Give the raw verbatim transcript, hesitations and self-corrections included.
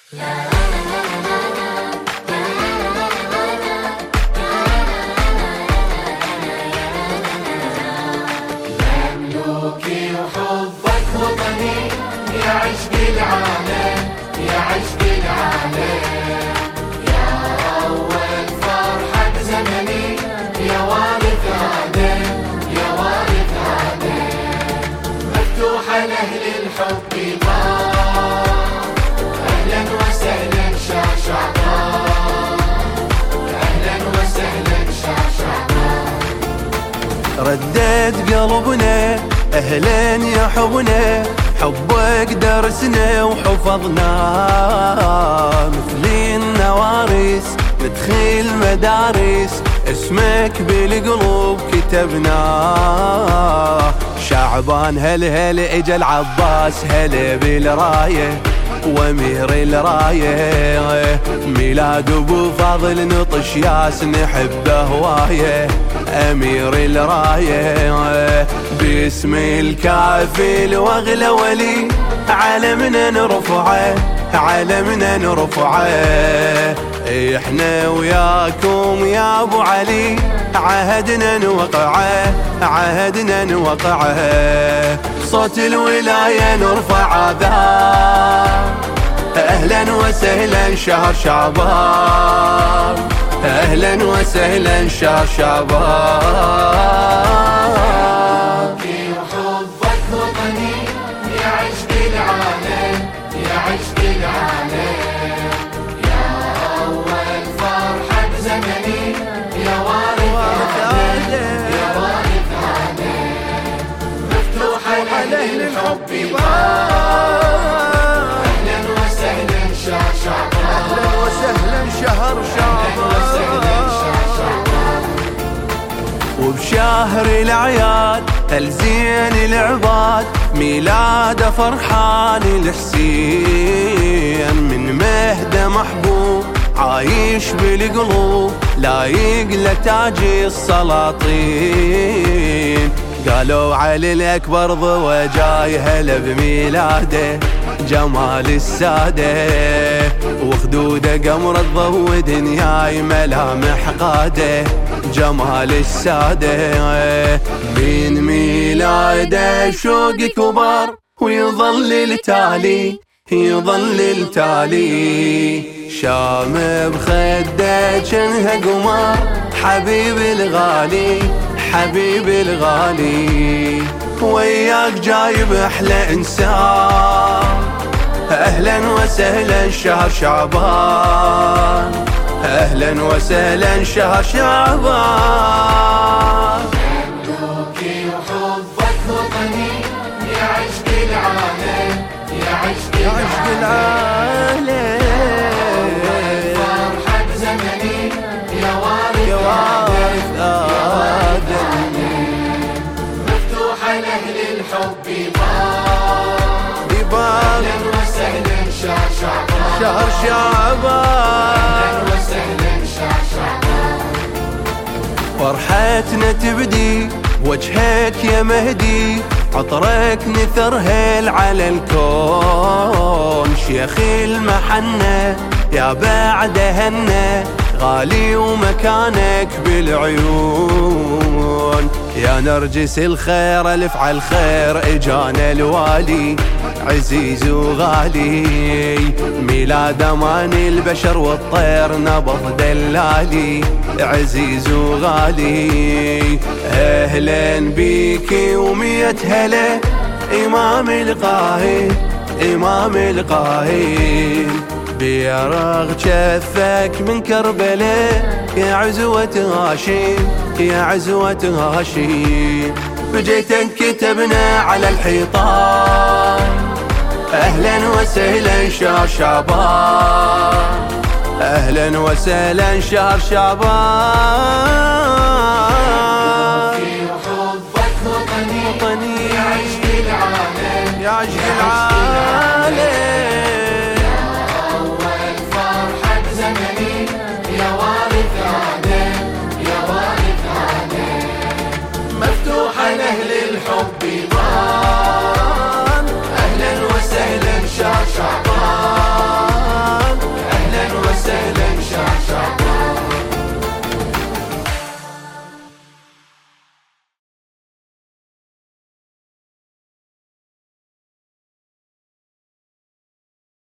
مملوكي وحبك وطني يا عشق العالم، يا عشق العالم، يا أول فرحة بزمني، يا وارث آدم، يا وارث آدم، مفتوحة لأهل الحب باب، أهلا وسهلا شاشعبان، أهلا وسهلا شاشعبان. ردت قلبنا أهلا يا حبنا، حبك درسنا وحفظناه، مثل النوارس ندخل مدارس، اسمك بالقلوب كتبناه. شعبان هل هل اجا العباس هل بالرايه، وامير الرايه ميلاد ابو فاضل نطش ياس نحبه هوايه، امير الرايه باسم الكافل واغلى ولي، علمنا نرفعه علمنا نرفعه. احنا وياكم يا ابو علي عهدنا نوقعه عهدنا نوقعه، صوت الولايه نرفع ذا، اهلا وسهلا شهر شعبان، اهلا وسهلا شهر شعبان. وحبك وطني يا عشق العالم، يا عشق العالم، يا أول فرحة بزمني، يا وارث آدم، يا وارث آدم، مفتوحة لأهل الحب باب، أهلا وسهلا شهر شعبان، أهلا وسهلا شهر شعبان. وبشهر الأعياد الزين العباد، ميلاد فرحان الحسين، من مهده محبوب عايش بالقلوب، لايق لتاج السلاطين. قالوا علي الأكبر ضوى جاي هلا بميلاده، جمال السادة وخدوده قمر الضوء دنياي ملامح قاده، جمال السادة من ميلاده شوق كبار، ويظل التالي يظل التالي، شام بخده جنها قمار، حبيب الغالي حبيب الغالي، وياك جايب احلى انسان، اهلا وسهلا شهر شعبان، اهلا وسهلا شهر شعبان. مملوكي وحبك وطني يا عشق العالم، يا عشق العالم، فرحة بزمني، يا وارث آدم، مفتوحة لأهل الحب باب، أهلا وسهلا شهر شعبان، شهر شعبان، أهلا وسهلا شهر شعبان. فرحتنا تبدي وجهك يا مهدي، عطرك نثر هيل على الكون، شيخ المحنة يا بعد هنة، غالي ومكانك بالعيون، يا نرجس الخير الف على الخير اجانا الوالي، عزيز وغالي ميلاد امان البشر والطير نبض دلالي، عزيز وغالي اهلا بيكي ومية هلا، امام القاهر امام القاهر، بيرغ جثك من كربلاء، يا عزوة هاشم يا عزوة هاشم، بجيتك كتبنا على الحيطان، اهلا وسهلا شهر شعبان، اهلا وسهلا شهر شعبان. وحبك وطني يا عشق العالم، يا عشق العالم، أول فرحة بزمني، يا وارث آدم، يا وارث آدم، مفتوحة لأهل الحب